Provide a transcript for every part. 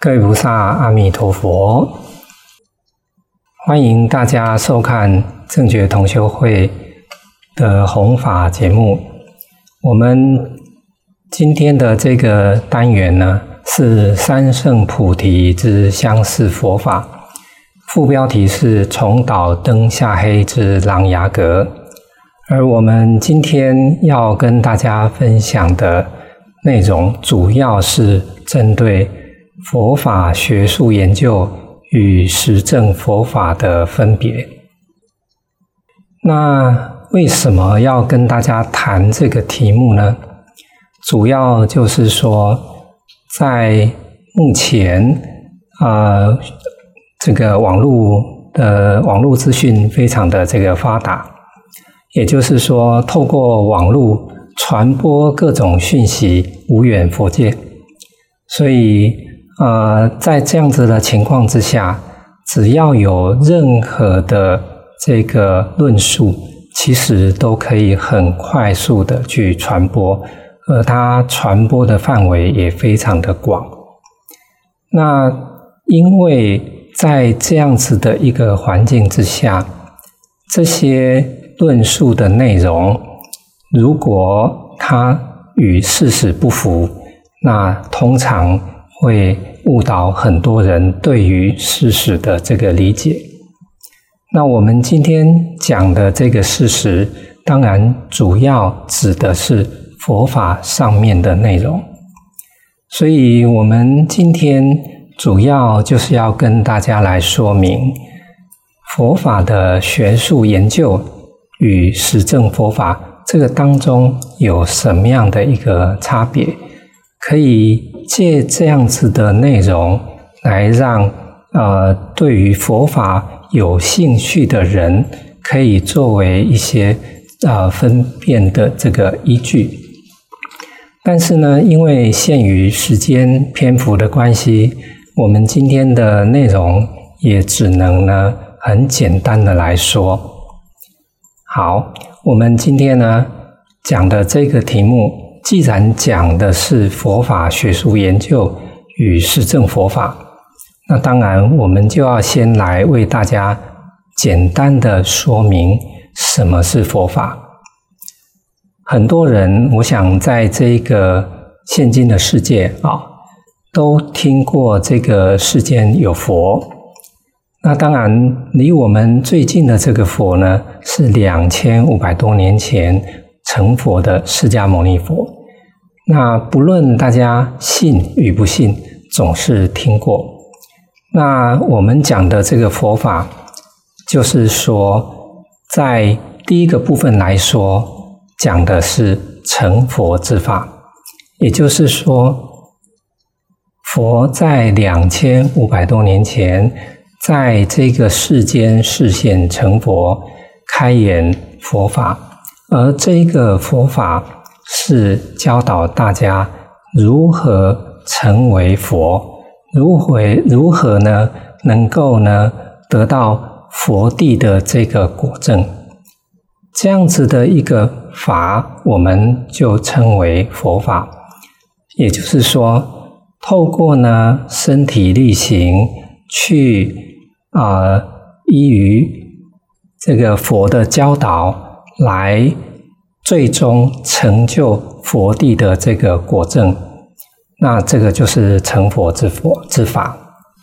各位菩萨，阿弥陀佛！欢迎大家收看正觉同修会的弘法节目。我们今天的这个单元呢，是三圣菩提之相似佛法，副标题是重蹈灯下黑之琅琊阁。而我们今天要跟大家分享的内容，主要是针对佛法学术研究与实证佛法的分别。那为什么要跟大家谈这个题目呢？主要就是说，在目前这个网络资讯非常的这个发达，也就是说，透过网络传播各种讯息，无远弗届。所以在这样子的情况之下，只要有任何的这个论述，其实都可以很快速的去传播，而它传播的范围也非常的广。那因为在这样子的一个环境之下，这些论述的内容，如果它与事实不符，那通常会误导很多人对于事实的这个理解。那我们今天讲的这个事实，当然主要指的是佛法上面的内容。所以我们今天主要就是要跟大家来说明佛法的学术研究与实证佛法这个当中有什么样的一个差别，可以借这样子的内容来让对于佛法有兴趣的人可以作为一些分辨的这个依据。但是呢，因为限于时间篇幅的关系，我们今天的内容也只能呢很简单的来说。好，我们今天呢讲的这个题目，既然讲的是佛法学术研究与实证佛法，那当然我们就要先来为大家简单的说明什么是佛法。很多人，我想在这个现今的世界都听过这个世间有佛。那当然离我们最近的这个佛呢，是2500多年前成佛的释迦牟尼佛。那不论大家信与不信，总是听过。那我们讲的这个佛法，就是说在第一个部分来说，讲的是成佛之法。也就是说，佛在2500多年前在这个世间示现成佛，开演佛法，而这个佛法是教导大家如何成为佛，如何呢能够呢得到佛地的这个果证。这样子的一个法，我们就称为佛法。也就是说，透过呢身体力行去依于这个佛的教导来最终成就佛地的这个果证，那这个就是成佛之法。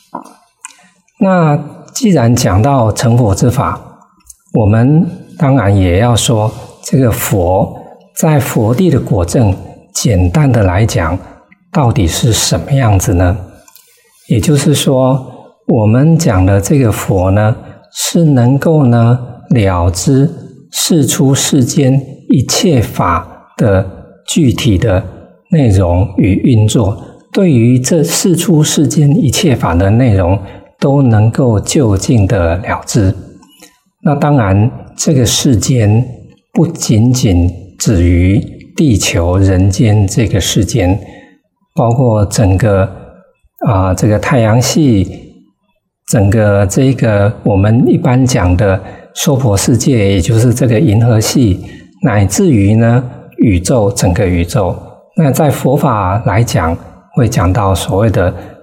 那既然讲到成佛之法，我们当然也要说这个佛在佛地的果证，简单的来讲到底是什么样子呢？也就是说，我们讲的这个佛呢，是能够呢了知世出世间一切法的具体的内容与运作，对于这世出世间一切法的内容都能够究竟的了知。那当然这个世间不仅仅止于地球人间这个世间，包括整个这个太阳系，整个这个我们一般讲的娑婆世界，也就是这个银河系，乃至于呢宇宙，整个宇宙。那在佛法来讲，会讲到所谓的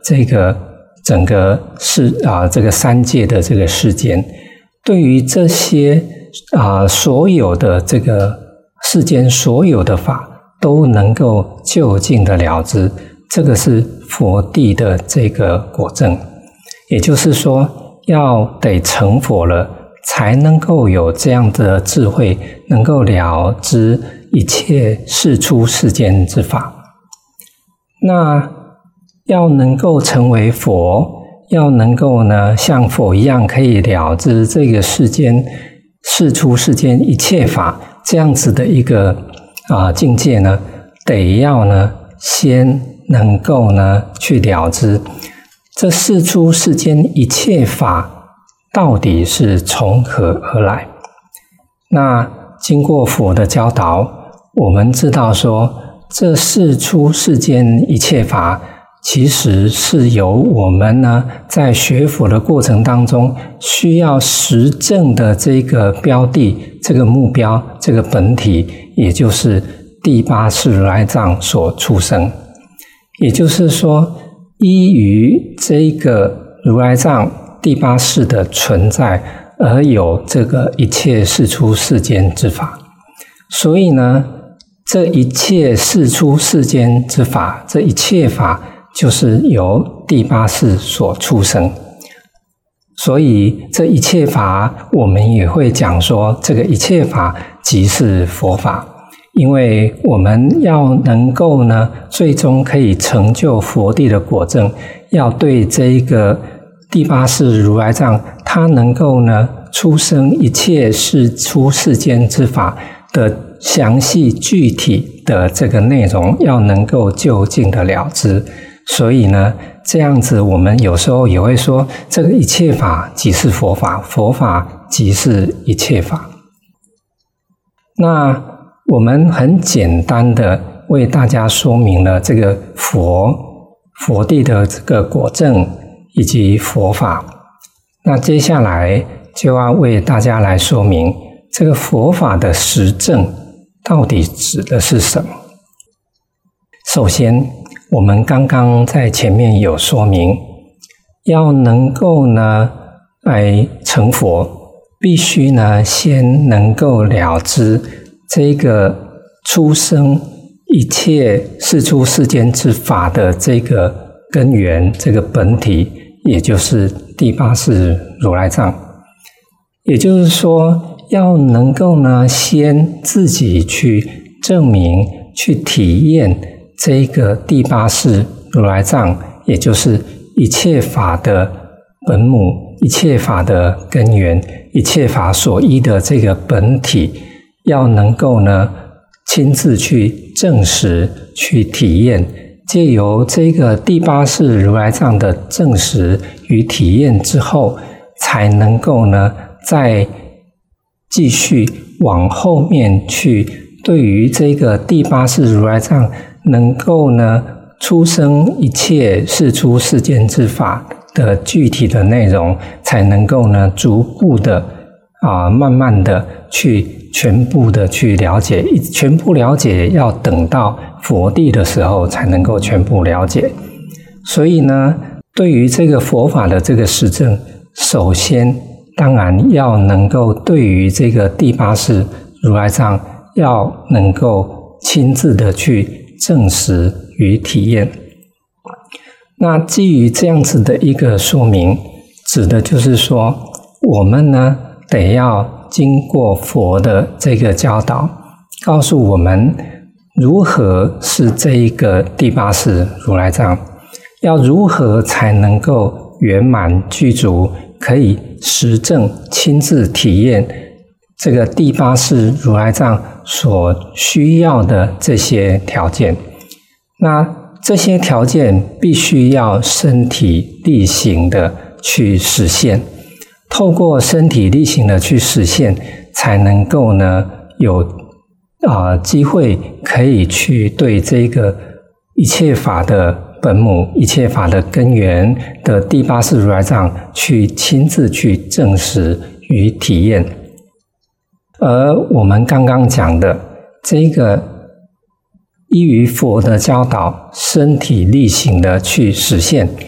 这个整个这个三界的这个世间，对于这些所有的这个世间所有的法都能够究竟的了知，这个是佛地的这个果证。也就是说，要得成佛了，才能够有这样的智慧，能够了知一切世出世间之法。那要能够成为佛，要能够呢像佛一样可以了知这个世间世出世间一切法这样子的一个境界呢，得要呢先能够呢去了知这世出世间一切法到底是从何而来。那经过佛的教导，我们知道说，这世出世间一切法其实是由我们呢在学佛的过程当中需要实证的这个标的、这个目标、这个本体，也就是第八世如来藏所出生。也就是说，依于这个如来藏第八世的存在，而有这个一切世出世间之法。所以呢，这一切世出世间之法，这一切法就是由第八世所出生。所以这一切法，我们也会讲说，这个一切法即是佛法。因为我们要能够呢，最终可以成就佛地的果证，要对这一个第八世如来藏，它能够呢出生一切世出世间之法的详细具体的这个内容，要能够究竟的了知。所以呢，这样子我们有时候也会说，这个一切法即是佛法，佛法即是一切法。那我们很简单的为大家说明了这个佛地的这个果证以及佛法。那接下来就要为大家来说明这个佛法的实证到底指的是什么。首先，我们刚刚在前面有说明，要能够呢来成佛，必须呢先能够了知这个出生一切世出世间之法的这个根源，这个本体，也就是第八世如来藏。也就是说，要能够呢先自己去证明、去体验这个第八世如来藏，也就是一切法的本母、一切法的根源、一切法所依的这个本体，要能够呢亲自去证实、去体验，借由这个第八世如来藏的证实与体验之后，才能够呢再继续往后面去，对于这个第八世如来藏能够呢出生一切世出世间之法的具体的内容，才能够呢逐步的慢慢的去全部的去了解，全部了解要等到佛地的时候才能够全部了解。所以呢，对于这个佛法的这个实证，首先当然要能够对于这个第八世如来藏要能够亲自的去证实与体验。那基于这样子的一个说明，指的就是说，我们呢得要经过佛的这个教导，告诉我们如何是这一个第八世如来藏，要如何才能够圆满具足，可以实证亲自体验这个第八世如来藏所需要的这些条件。那这些条件必须要身体力行的去实现，透过身体力行的去实现，才能够呢有机会可以去对这个一切法的本母、一切法的根源的第八世如来藏去亲自去证实与体验。而我们刚刚讲的这个依于佛的教导，身体力行的去实现，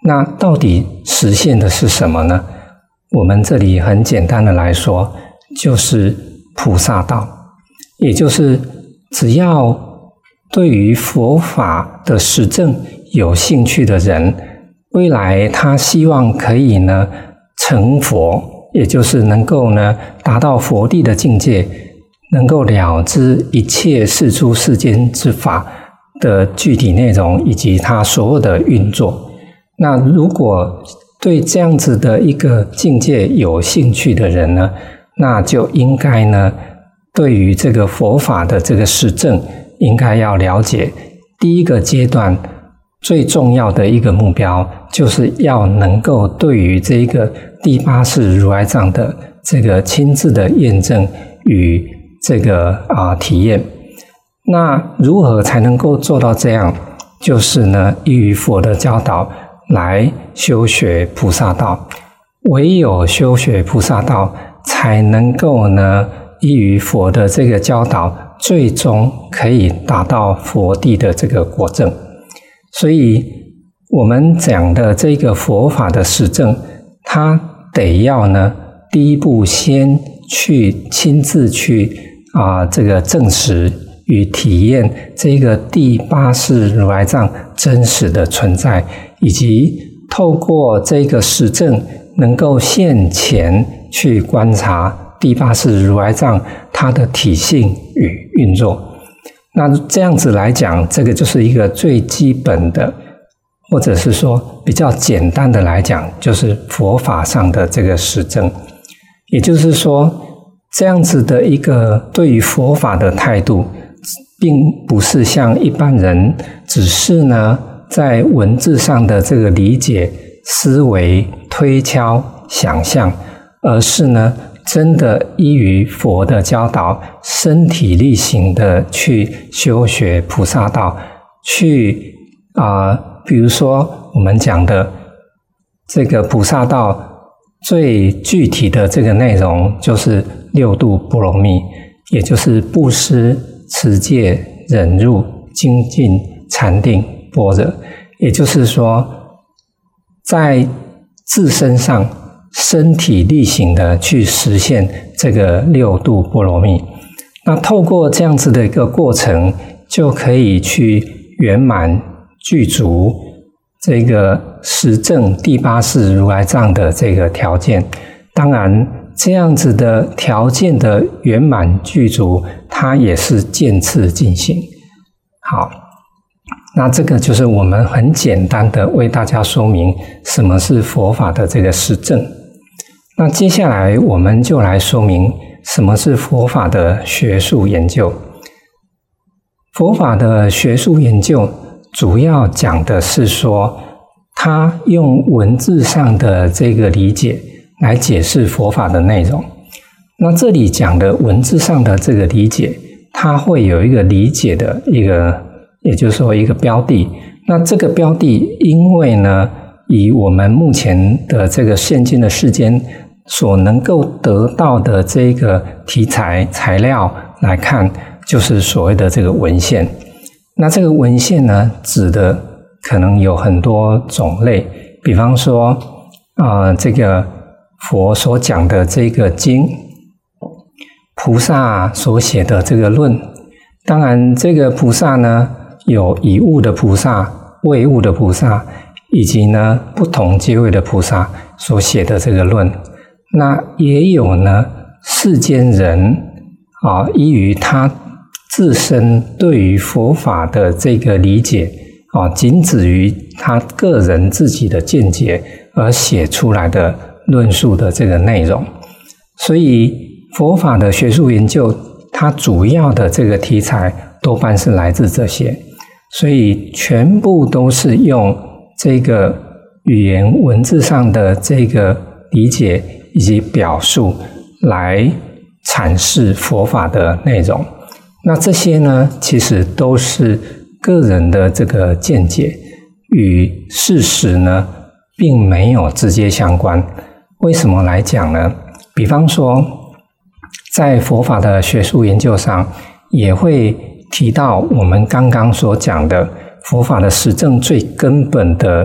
那到底实现的是什么呢？我们这里很简单的来说，就是菩萨道，也就是只要对于佛法的实证有兴趣的人，未来他希望可以呢成佛，也就是能够呢达到佛地的境界，能够了知一切世出世间之法的具体内容以及它所有的运作。那如果对这样子的一个境界有兴趣的人呢，那就应该呢对于这个佛法的这个实证应该要了解，第一个阶段最重要的一个目标，就是要能够对于这个第八世如来藏的这个亲自的验证与这个体验。那如何才能够做到这样？就是呢依于佛的教导来修学菩萨道，唯有修学菩萨道，才能够呢依于佛的这个教导，最终可以达到佛地的这个果证。所以我们讲的这个佛法的实证，它得要呢第一步先去亲自去这个证实与体验这个第八世如来藏真实的存在，以及透过这个实证能够现前去观察第八世如来藏它的体性与运作。那这样子来讲，这个就是一个最基本的，或者是说比较简单的来讲，就是佛法上的这个实证。也就是说，这样子的一个对于佛法的态度，并不是像一般人只是呢在文字上的这个理解、思维、推敲、想象，而是呢真的依于佛的教导，身体力行的去修学菩萨道，去比如说我们讲的这个菩萨道最具体的这个内容就是六度波罗蜜，也就是布施、持戒、忍辱、精进、禅定、般若。也就是说，在自身上身体力行的去实现这个六度波罗蜜。那透过这样子的一个过程，就可以去圆满具足这个实证第八世如来藏的这个条件。当然这样子的条件的圆满具足，它也是渐次进行。好，那这个就是我们很简单的为大家说明什么是佛法的这个实证。那接下来我们就来说明什么是佛法的学术研究。佛法的学术研究主要讲的是说，它用文字上的这个理解来解释佛法的内容。那这里讲的文字上的这个理解，它会有一个理解的一个，也就是说一个标的。那这个标的，因为呢，以我们目前的这个现今的世间所能够得到的这个题材材料来看，就是所谓的这个文献。那这个文献呢，指的可能有很多种类，比方说这个佛所讲的这个经，菩萨所写的这个论。当然这个菩萨呢，有以物的菩萨、为物的菩萨，以及呢不同阶位的菩萨所写的这个论。那也有呢世间人依于他自身对于佛法的这个理解仅止于他个人自己的见解而写出来的论述的这个内容。所以佛法的学术研究，它主要的这个题材多半是来自这些，所以全部都是用这个语言文字上的这个理解以及表述来阐释佛法的内容。那这些呢，其实都是个人的这个见解，与事实呢并没有直接相关。为什么来讲呢？比方说在佛法的学术研究上，也会提到我们刚刚所讲的佛法的实证最根本的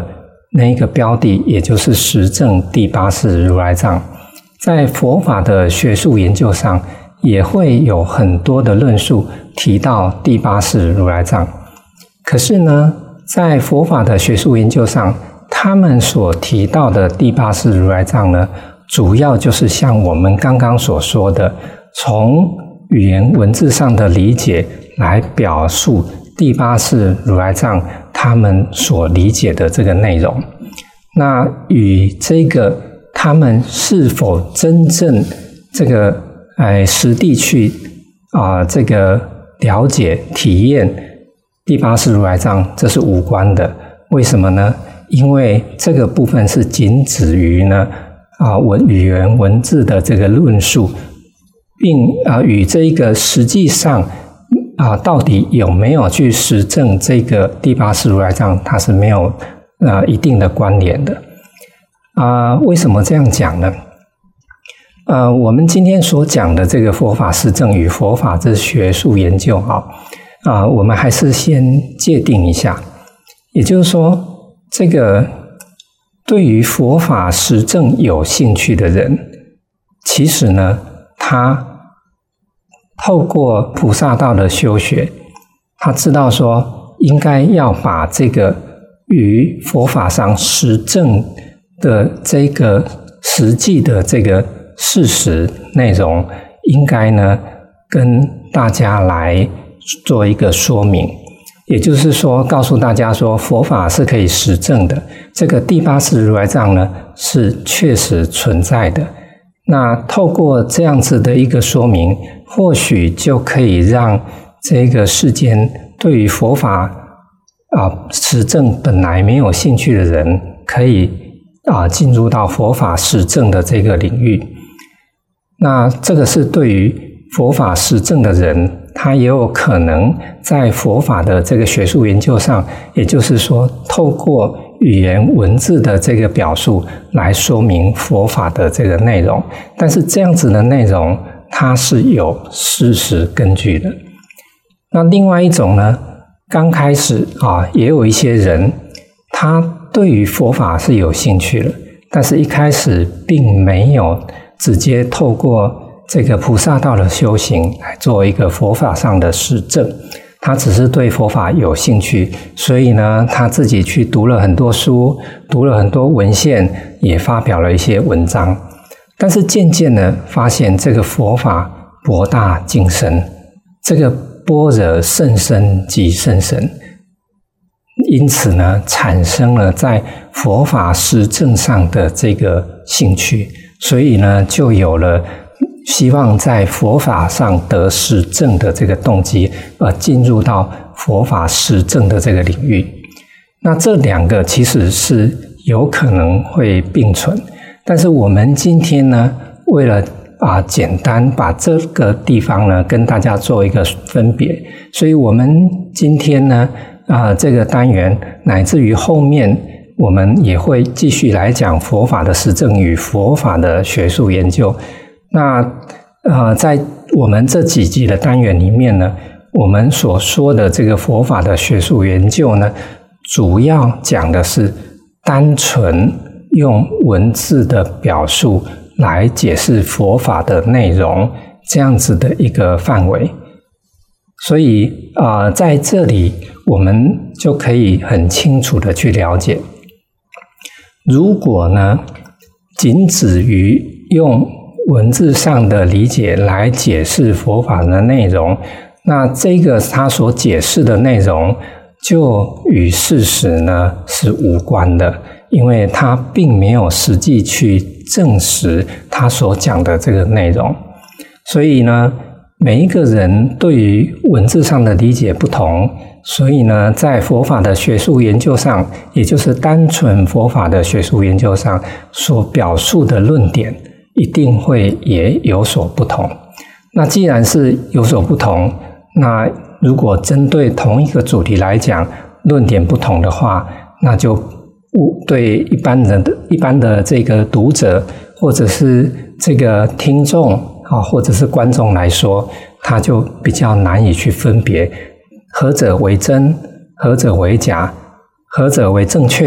那一个标的，也就是实证第八世如来藏，在佛法的学术研究上，也会有很多的论述提到第八世如来藏。可是呢，在佛法的学术研究上，他们所提到的第八世如来藏呢，主要就是像我们刚刚所说的，从语言文字上的理解来表述第八世如来藏他们所理解的这个内容。那与这个他们是否真正这个实地去这个了解体验第八世如来藏，这是无关的。为什么呢？因为这个部分是仅止于呢语言文字的这个论述，并与这个实际上到底有没有去实证这个第八世如来藏，它是没有一定的关联的。为什么这样讲呢？我们今天所讲的这个佛法实证与佛法之学术研究我们还是先界定一下。也就是说，这个对于佛法实证有兴趣的人，其实呢，他透过菩萨道的修学，他知道说应该要把这个与佛法上实证的这个实际的这个事实内容，应该呢跟大家来做一个说明。也就是说，告诉大家说佛法是可以实证的，这个第八世如来藏呢是确实存在的。那透过这样子的一个说明，或许就可以让这个世间对于佛法实证本来没有兴趣的人，可以进入到佛法实证的这个领域。那这个是对于佛法实证的人，他也有可能在佛法的这个学术研究上，也就是说透过语言文字的这个表述来说明佛法的这个内容，但是这样子的内容它是有事实根据的。那另外一种呢，刚开始也有一些人他对于佛法是有兴趣的，但是一开始并没有直接透过这个菩萨道的修行来做一个佛法上的实证，他只是对佛法有兴趣，所以呢他自己去读了很多书，读了很多文献，也发表了一些文章。但是渐渐的发现这个佛法博大精深，这个般若甚深即甚深，因此呢产生了在佛法实证上的这个兴趣，所以呢就有了希望在佛法上得实证的这个动机，而进入到佛法实证的这个领域。那这两个其实是有可能会并存，但是我们今天呢，为了简单把这个地方呢跟大家做一个分别，所以我们今天呢这个单元乃至于后面我们也会继续来讲佛法的实证与佛法的学术研究。那在我们这几集的单元里面呢，我们所说的这个佛法的学术研究呢，主要讲的是单纯用文字的表述来解释佛法的内容，这样子的一个范围。所以在这里我们就可以很清楚的去了解，如果呢仅止于用文字上的理解来解释佛法的内容，那这个他所解释的内容就与事实呢是无关的，因为他并没有实际去证实他所讲的这个内容。所以呢每一个人对于文字上的理解不同，所以呢在佛法的学术研究上，也就是单纯佛法的学术研究上所表述的论点一定会也有所不同。那既然是有所不同，那如果针对同一个主题来讲，论点不同的话，那就对一般的这个读者或者是这个听众或者是观众来说，他就比较难以去分别何者为真，何者为假，何者为正确，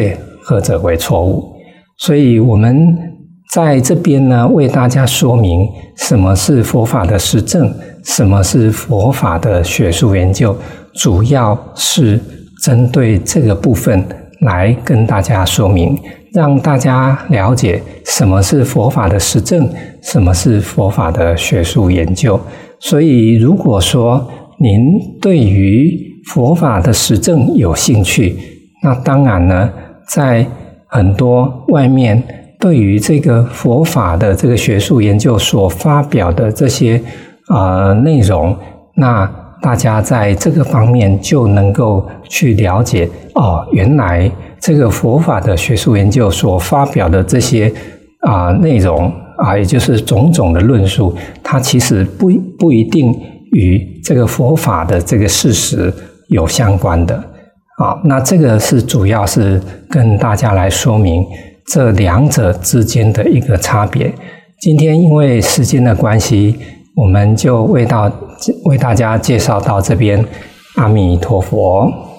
何者为错误。所以我们在这边呢，为大家说明什么是佛法的实证，什么是佛法的学术研究，主要是针对这个部分来跟大家说明，让大家了解什么是佛法的实证，什么是佛法的学术研究。所以如果说您对于佛法的实证有兴趣，那当然呢，在很多外面对于这个佛法的这个学术研究所发表的这些内容，那大家在这个方面就能够去了解原来这个佛法的学术研究所发表的这些内容也就是种种的论述，它其实不一定与这个佛法的这个事实有相关的。那这个是主要是跟大家来说明这两者之间的一个差别。今天因为时间的关系，我们就为大家介绍到这边。阿弥陀佛。